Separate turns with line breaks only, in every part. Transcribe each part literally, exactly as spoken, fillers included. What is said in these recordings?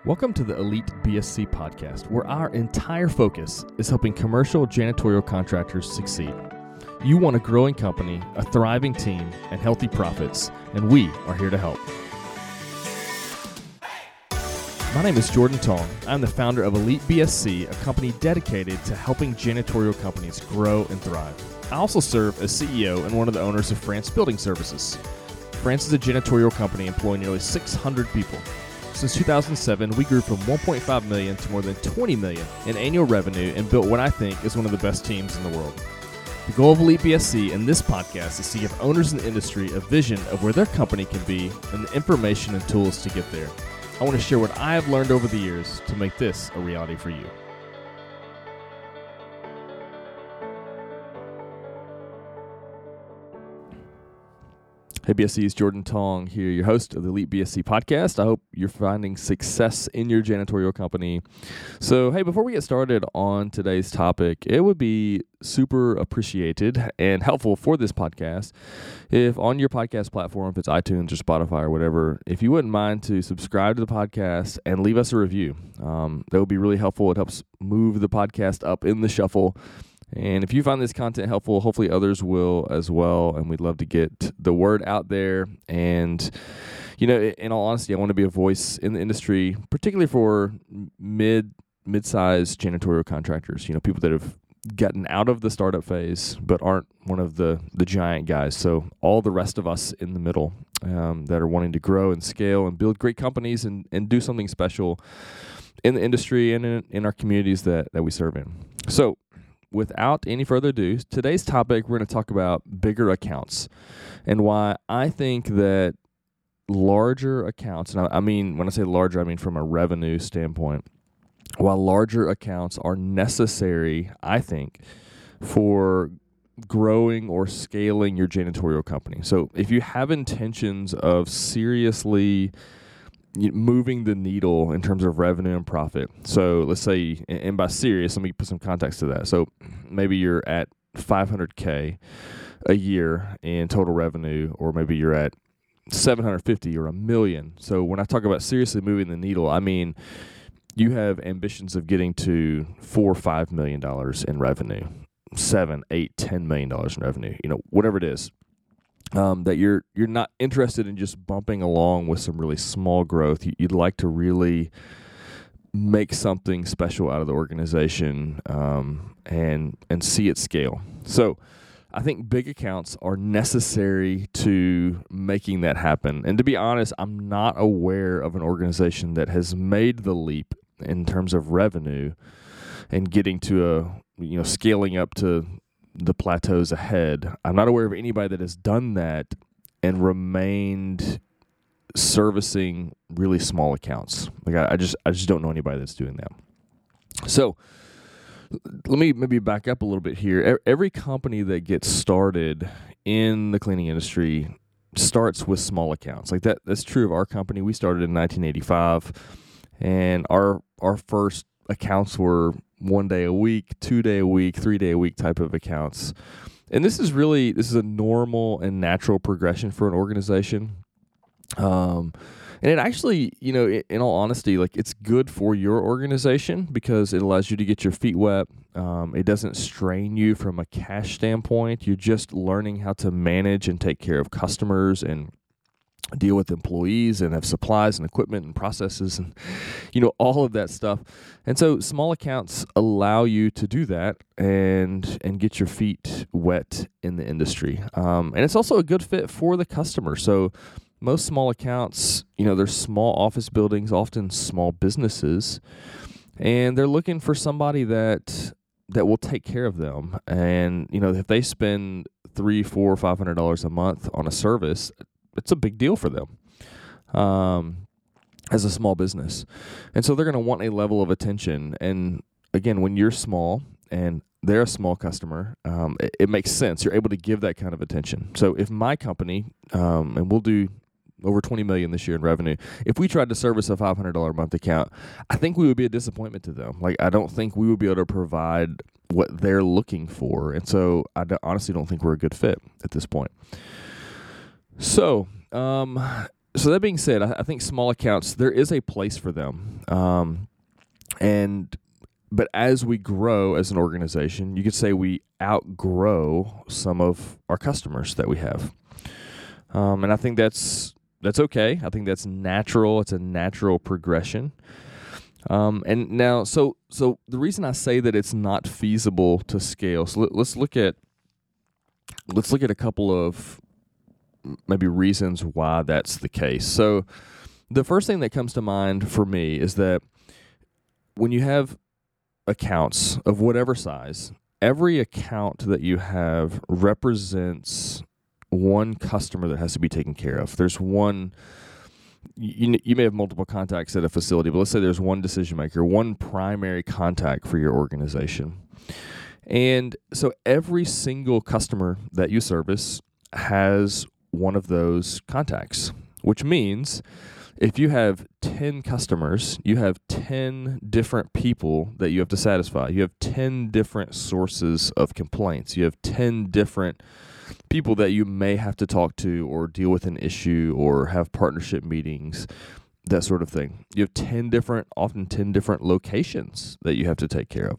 Welcome to the Elite B S C podcast, where our entire focus is helping commercial janitorial contractors succeed. You want a growing company, a thriving team, and healthy profits, and we are here to help. My name is Jordan Tong. I'm the founder of Elite B S C, a company dedicated to helping janitorial companies grow and thrive. I also serve as C E O and one of the owners of France Building Services. France is a janitorial company employing nearly six hundred people. Since two thousand seven, we grew from one point five million dollars to more than twenty million dollars in annual revenue and built what I think is one of the best teams in the world. The goal of Elite B S C in this podcast is to give owners in the industry a vision of where their company can be and the information and tools to get there. I want to share what I have learned over the years to make this a reality for you. Hey B S C, it's Jordan Tong here, your host of the Elite B S C podcast. I hope you're finding success in your janitorial company. So, hey, before we get started on today's topic, it would be super appreciated and helpful for this podcast if on your podcast platform, if it's iTunes or Spotify or whatever, if you wouldn't mind to subscribe to the podcast and leave us a review. Um, that would be really helpful. It helps move the podcast up in the shuffle. And if you find this content helpful, hopefully others will as well. And we'd love to get the word out there. And, you know, in all honesty, I want to be a voice in the industry, particularly for mid, mid-sized janitorial contractors, you know, people that have gotten out of the startup phase but aren't one of the, the giant guys. So all the rest of us in the middle um, that are wanting to grow and scale and build great companies and, and do something special in the industry and in, in our communities that, that we serve in. So, without any further ado, today's topic, we're going to talk about bigger accounts and why I think that larger accounts, and I, I mean, when I say larger, I mean from a revenue standpoint, while larger accounts are necessary, I think, for growing or scaling your janitorial company. So if you have intentions of seriously moving the needle in terms of revenue and profit. So let's say, and by serious, let me put some context to that. So maybe you're at five hundred K a year in total revenue, or maybe you're at seven hundred fifty or a million. So when I talk about seriously moving the needle, I mean you have ambitions of getting to four or five million dollars in revenue, seven, eight, ten million dollars in revenue, you know, whatever it is. Um, that you're you're not interested in just bumping along with some really small growth. You, you'd like to really make something special out of the organization um, and and see it scale. So I think big accounts are necessary to making that happen. And to be honest, I'm not aware of an organization that has made the leap in terms of revenue and getting to a, you know, scaling up to the plateaus ahead. I'm not aware of anybody that has done that and remained servicing really small accounts. Like I, I just, I just don't know anybody that's doing that. So let me maybe back up a little bit here. Every company that gets started in the cleaning industry starts with small accounts. Like that, that's true of our company. We started in nineteen eighty-five, and our our first accounts were one day a week, two day a week, three day a week type of accounts. And this is really, this is a normal and natural progression for an organization. Um, and it actually, you know, in, in all honesty, like it's good for your organization because it allows you to get your feet wet. Um, it doesn't strain you from a cash standpoint. You're just learning how to manage and take care of customers and deal with employees and have supplies and equipment and processes and, you know, all of that stuff. And so small accounts allow you to do that and and get your feet wet in the industry. Um, and it's also a good fit for the customer. So most small accounts, you know, they're small office buildings, often small businesses, and they're looking for somebody that that will take care of them. And, you know, if they spend three, four, five hundred dollars a month on a service, it's a big deal for them um, as a small business. And so they're going to want a level of attention. And again, when you're small and they're a small customer, um, it, it makes sense. You're able to give that kind of attention. So if my company, um, and we'll do over twenty million dollars this year in revenue, if we tried to service a five hundred dollars a month account, I think we would be a disappointment to them. Like, I don't think we would be able to provide what they're looking for. And so I d- honestly don't think we're a good fit at this point. So, um, so that being said, I, I think small accounts, there is a place for them. Um, and but as we grow as an organization, you could say we outgrow some of our customers that we have. Um, and I think that's that's okay. I think that's natural. It's a natural progression. Um, and now, so so the reason I say that it's not feasible to scale. So let, let's look at let's look at a couple of maybe reasons why that's the case. So the first thing that comes to mind for me is that when you have accounts of whatever size, every account that you have represents one customer that has to be taken care of. There's one, you, you may have multiple contacts at a facility, but let's say there's one decision maker, one primary contact for your organization. And so every single customer that you service has one of those contacts, which means if you have ten customers, you have ten different people that you have to satisfy. You have ten different sources of complaints. You have ten different people that you may have to talk to or deal with an issue or have partnership meetings, that sort of thing. You have ten different, often ten different locations that you have to take care of.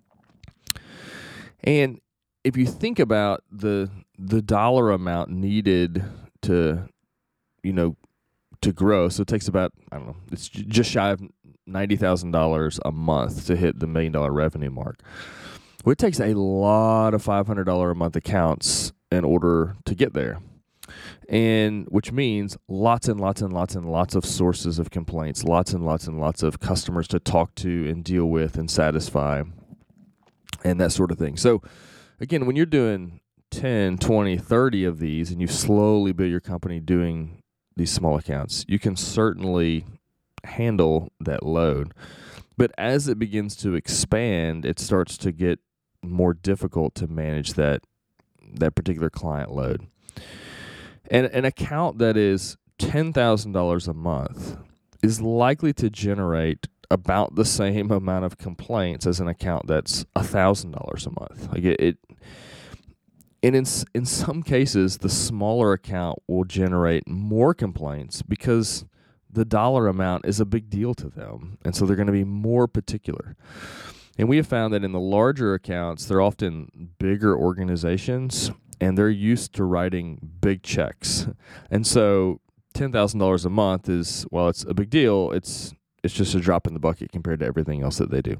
And if you think about the the dollar amount needed to, you know, to grow, so it takes about, I don't know, it's just shy of ninety thousand dollars a month to hit the million dollar revenue mark. Well, it takes a lot of five hundred dollars a month accounts in order to get there. And which means lots and lots and lots and lots of sources of complaints, lots and lots and lots of customers to talk to and deal with and satisfy and that sort of thing. So again, when you're doing ten, twenty, thirty of these and you slowly build your company doing these small accounts, you can certainly handle that load. But as it begins to expand, it starts to get more difficult to manage that that particular client load. And an account that is ten thousand dollars a month is likely to generate about the same amount of complaints as an account that's one thousand dollars a month. Like it, it and in in some cases, the smaller account will generate more complaints because the dollar amount is a big deal to them, and so they're going to be more particular. And we have found that in the larger accounts, they're often bigger organizations, and they're used to writing big checks. And so ten thousand dollars a month is, while it's a big deal, it's it's just a drop in the bucket compared to everything else that they do.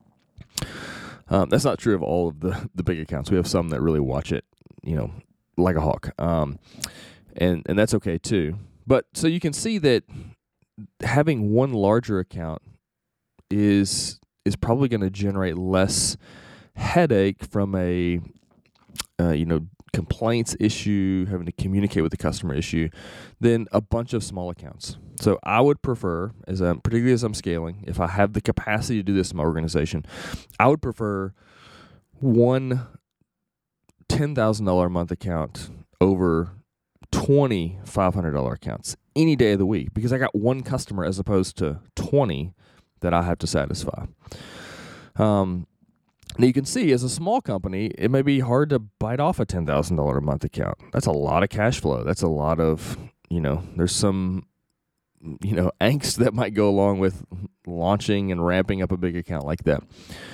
Um, that's not true of all of the, the big accounts. We have some that really watch it, you know, like a hawk. Um, and, and that's okay too. But so you can see that having one larger account is is probably going to generate less headache from a uh, you know complaints issue, having to communicate with the customer issue, than a bunch of small accounts. So I would prefer, as I'm, particularly as I'm scaling, if I have the capacity to do this in my organization, I would prefer one ten thousand dollars a month account over twenty five hundred dollars accounts any day of the week, because I got one customer as opposed to twenty that I have to satisfy. Um, now you can see, as a small company, it may be hard to bite off a ten thousand dollars a month account. That's a lot of cash flow. That's a lot of, you know, there's some, you know, angst that might go along with launching and ramping up a big account like that.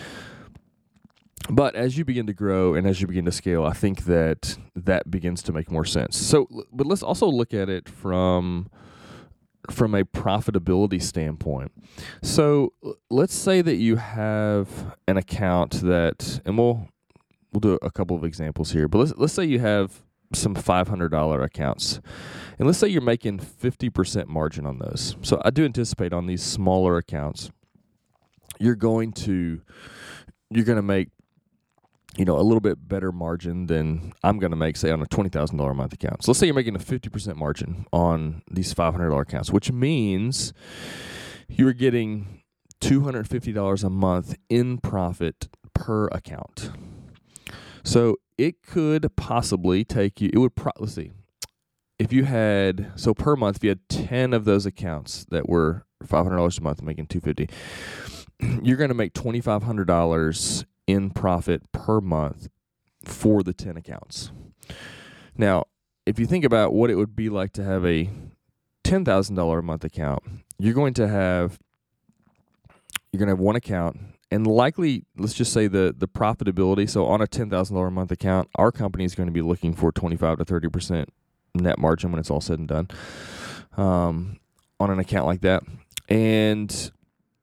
But as you begin to grow and as you begin to scale, I think that that begins to make more sense. So, but let's also look at it from from a profitability standpoint. So let's say that you have an account that, and we'll we'll do a couple of examples here, but let's let's say you have some five hundred dollars accounts, and let's say you're making fifty percent margin on those. So I do anticipate on these smaller accounts, you're going to you're going to make, you know, a little bit better margin than I'm going to make, say, on a twenty thousand dollars a month account. So let's say you're making a fifty percent margin on these five hundred dollars accounts, which means you're getting two hundred fifty dollars a month in profit per account. So it could possibly take you, it would, pro- let's see, if you had, so per month, if you had ten of those accounts that were five hundred dollars a month making two hundred fifty dollars, you're going to make twenty-five hundred dollars in profit per month for the ten accounts. Now, if you think about what it would be like to have a ten thousand dollars a month account, you're going to have you're going to have one account, and likely, let's just say the the profitability. So on a ten thousand dollars a month account, our company is going to be looking for twenty-five to thirty percent net margin when it's all said and done um, on an account like that. And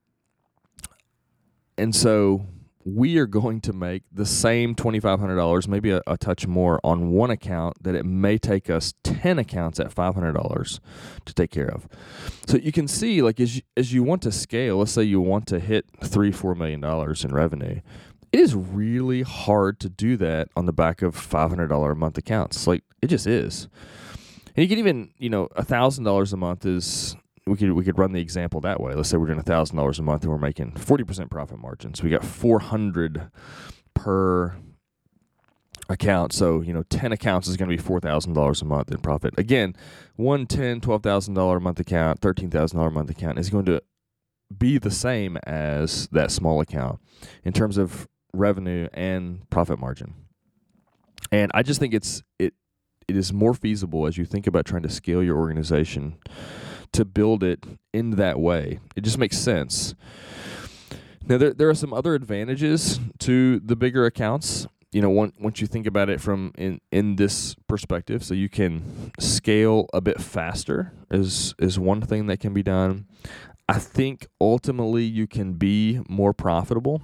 and so we are going to make the same twenty-five hundred dollars, maybe a, a touch more, on one account that it may take us ten accounts at five hundred dollars to take care of. So you can see, like, as you, as you want to scale, let's say you want to hit three, four million dollars in revenue, it is really hard to do that on the back of five hundred dollars a month accounts. Like, it just is. And you can even, you know, one thousand dollars a month is, we could we could run the example that way. Let's say we're doing one thousand dollars a month and we're making forty percent profit margin. So we got four hundred per account. So, you know, ten accounts is going to be four thousand dollars a month in profit. Again, one ten thousand dollars, twelve thousand dollars a month account, thirteen thousand dollars a month account is going to be the same as that small account in terms of revenue and profit margin. And I just think it's it it is more feasible as you think about trying to scale your organization to build it in that way. It just makes sense. Now, there there are some other advantages to the bigger accounts. You know, one, once you think about it from in, in this perspective, so you can scale a bit faster is is one thing that can be done. I think ultimately you can be more profitable.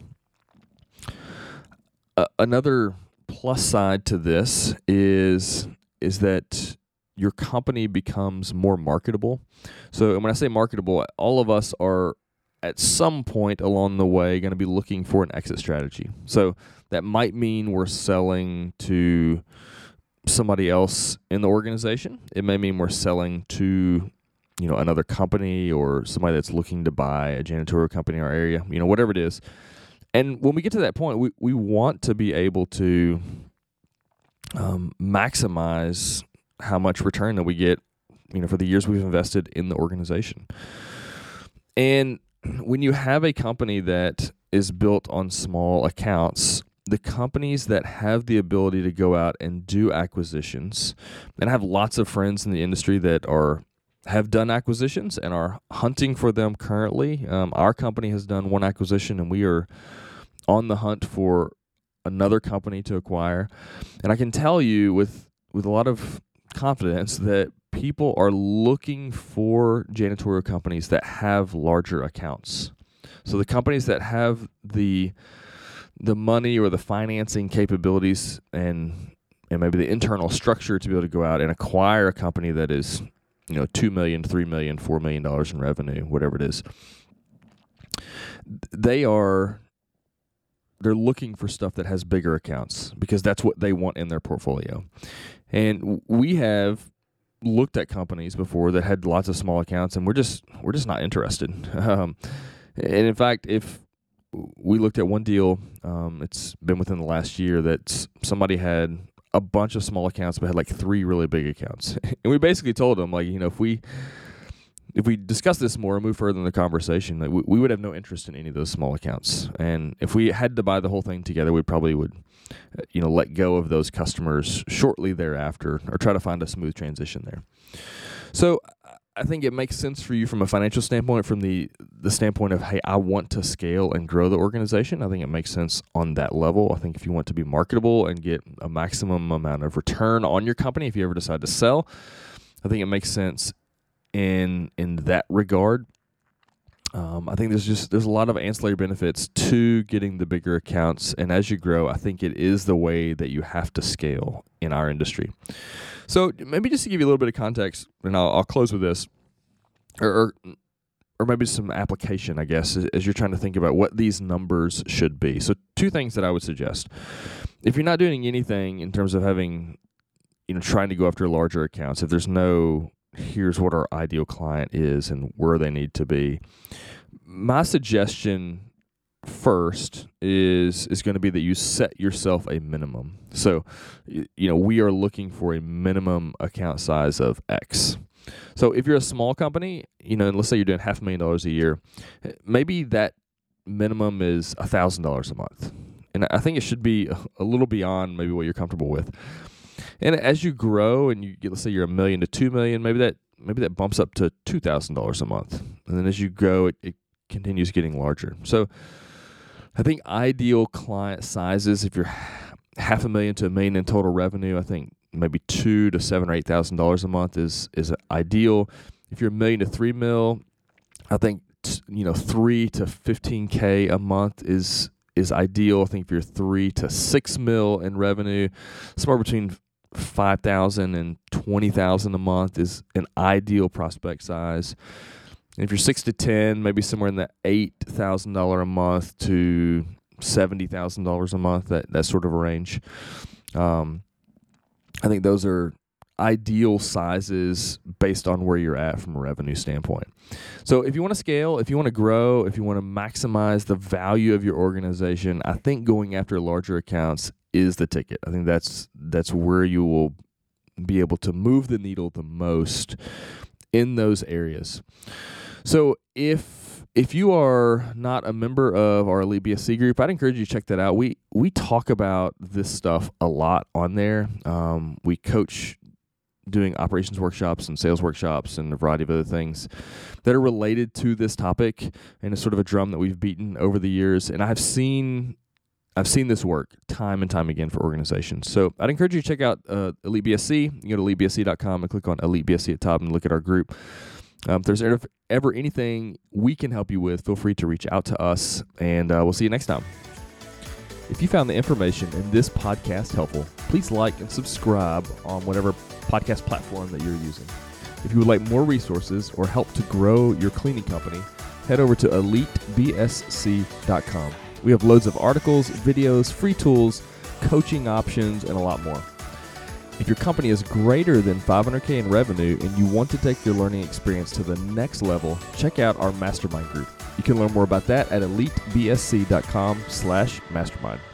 Uh, another plus side to this is is that your company becomes more marketable. So, and when I say marketable, all of us are at some point along the way going to be looking for an exit strategy. So that might mean we're selling to somebody else in the organization. It may mean we're selling to, you know, another company or somebody that's looking to buy a janitorial company in our area, you know, whatever it is. And when we get to that point, we, we want to be able to um, maximize how much return that we get, you know, for the years we've invested in the organization. And when you have a company that is built on small accounts, the companies that have the ability to go out and do acquisitions, and I have lots of friends in the industry that are have done acquisitions and are hunting for them currently. Um, our company has done one acquisition, and we are on the hunt for another company to acquire. And I can tell you with with a lot of confidence that people are looking for janitorial companies that have larger accounts. So the companies that have the the money or the financing capabilities and and maybe the internal structure to be able to go out and acquire a company that is, you know, two million dollars, three million dollars, four million dollars in revenue, whatever it is, they are they're looking for stuff that has bigger accounts because that's what they want in their portfolio. And we have looked at companies before that had lots of small accounts, and we're just we're just not interested. Um, and in fact, if we looked at one deal, um, it's been within the last year that somebody had a bunch of small accounts but had like three really big accounts, and we basically told them, like, you know, if we if we discuss this more and move further in the conversation, like, we, we would have no interest in any of those small accounts. And if we had to buy the whole thing together, we probably would, you know, let go of those customers shortly thereafter or try to find a smooth transition there. So I think it makes sense for you from a financial standpoint, from the, the standpoint of, hey, I want to scale and grow the organization. I think it makes sense on that level. I think if you want to be marketable and get a maximum amount of return on your company, if you ever decide to sell, I think it makes sense in in that regard. Um, I think there's just there's a lot of ancillary benefits to getting the bigger accounts, and as you grow, I think it is the way that you have to scale in our industry. So maybe just to give you a little bit of context, and I'll, I'll close with this, or, or or maybe some application, I guess, as, as you're trying to think about what these numbers should be. So two things that I would suggest: if you're not doing anything in terms of having, you know, trying to go after larger accounts, if there's no here's what our ideal client is and where they need to be, my suggestion first is is going to be that you set yourself a minimum. So, you know, we are looking for a minimum account size of X. So if you're a small company, you know, and let's say you're doing half a million dollars a year, maybe that minimum is one thousand dollars a month. And I think it should be a little beyond maybe what you're comfortable with. And as you grow and you get, let's say you're a million to two million, maybe that maybe that bumps up to two thousand dollars a month. And then as you grow, it, it continues getting larger. So I think ideal client sizes, if you're half a million to a million in total revenue, I think maybe two to seven or eight thousand dollars a month is is ideal. If you're a million to three mil, I think you know three to fifteen k a month is is ideal. I think if you're three to six mil in revenue, somewhere between five thousand and twenty thousand a month is an ideal prospect size. And if you're six to ten, maybe somewhere in the eight thousand dollars a month to seventy thousand dollars a month, that, that sort of a range. Um, I think those are ideal sizes based on where you're at from a revenue standpoint. So if you want to scale, if you want to grow, if you want to maximize the value of your organization, I think going after larger accounts is the ticket. I think that's that's where you will be able to move the needle the most in those areas. So if if you are not a member of our Elite B S C group, I'd encourage you to check that out. We we talk about this stuff a lot on there. Um, we coach doing operations workshops and sales workshops and a variety of other things that are related to this topic, and it's sort of a drum that we've beaten over the years. And I've seen I've seen this work time and time again for organizations. So I'd encourage you to check out uh, Elite B S C. You can go to elite b s c dot com and click on Elite B S C at the top and look at our group. Um, if there's ever anything we can help you with, feel free to reach out to us, and uh, we'll see you next time. If you found the information in this podcast helpful, please like and subscribe on whatever podcast platform that you're using. If you would like more resources or help to grow your cleaning company, head over to elite b s c dot com. We have loads of articles, videos, free tools, coaching options, and a lot more. If your company is greater than five hundred K in revenue and you want to take your learning experience to the next level, check out our mastermind group. You can learn more about that at elite b s c dot com slash mastermind.